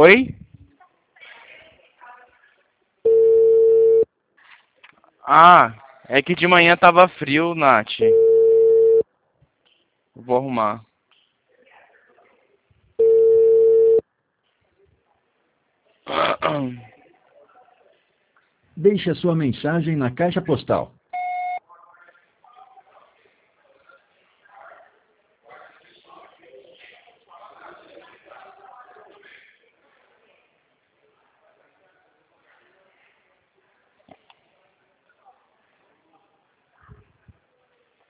Oi? Ah, é que de manhã tava frio, Nath. Vou arrumar. Deixe a sua mensagem na caixa postal